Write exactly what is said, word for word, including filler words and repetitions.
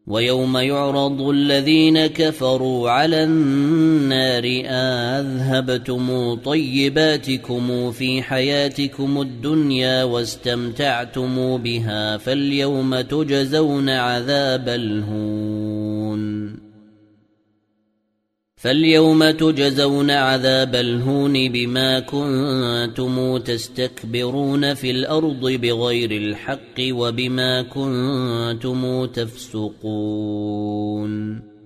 ويوم يعرض الذين كفروا على النار أذهبتم طيباتكم في حياتكم الدنيا واستمتعتم بها فاليوم تجزون عذاب الهون فاليوم تجزون عذاب الهون بما كنتم تستكبرون في الأرض بغير الحق وبما كنتم تفسقون